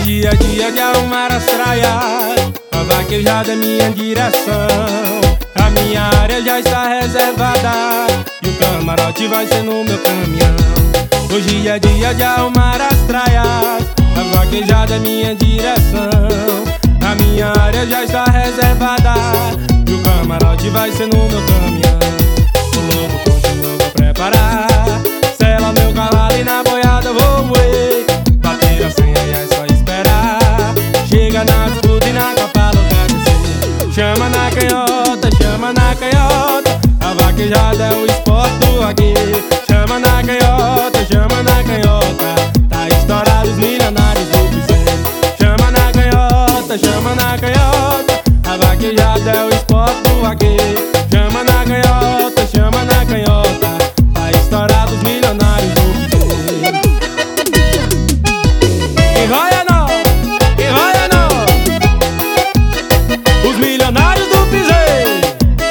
Hoje é dia de arrumar as praias, a vaquejada é minha direção. A minha área já está reservada e o camarote vai ser no meu caminhão. Hoje é dia de arrumar as praias, a vaquejada é minha direção. A minha área já está reservada e o camarote vai ser no meu caminhão. O lobo continua, vou preparar, sela meu cavalo e na boiada vou moer. Bater a senha e é só esperar, chega na disputa e na capa louca descer. Chama na canhota, a vaquejada é o esporte do vaqueiro. Chama na canhota, tá estourado os milionários do piseiro. Chama na canhota, a vaquejada é o esporte do vaqueiro. Chama na canhota, tá estourado os milionários do piseiro. Quem vai é nós, os milionários do piseiro.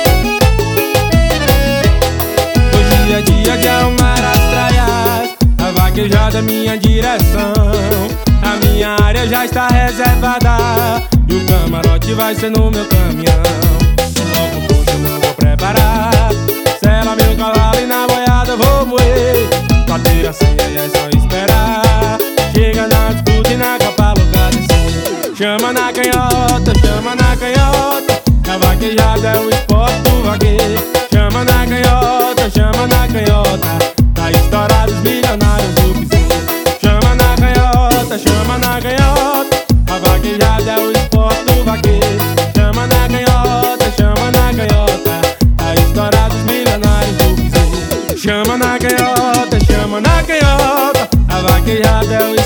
Hoje é dia de arrumar as praias, a vaquejada é minha direção. A minha área já está reservada e o camarote vai ser no meu caminhão. Logo puxo, não vou preparar, sela meu cavalo e na boiada vou moer. Bater a senha e é só esperar, chega na disputa e na capa louca descer. Chama na canhota, a vaquejada é o esporte do vaqueiro. Chama na canhota, tá estourado os milionários do piseiro. Chama na canhota, a vaquejada é o esporte do vaqueiro. Chama na canhota, tá estourado os milionários do piseiro. Chama na canhota, a vaquejada é o